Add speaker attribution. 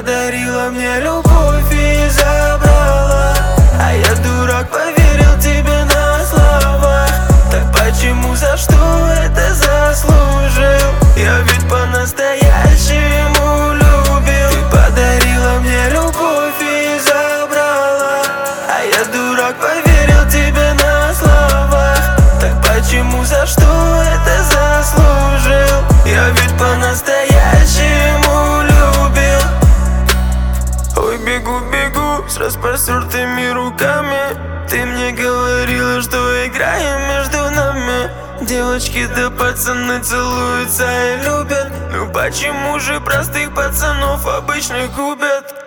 Speaker 1: подарила мне любовь и забрала. А я дурак, поверил тебе на словах. Так почему, за что это заслужил? Я ведь по-настоящему любил. Ты подарила мне любовь и забрала. А я дурак, поверил тебе на словах. Так почему, за что это заслужил? Я ведь по-настоящему любил. Ой, бегу, бегу с распростертыми руками. Ты мне говорила, что играем между нами. Девочки да пацаны целуются и любят. Ну почему же простых пацанов обычных губят?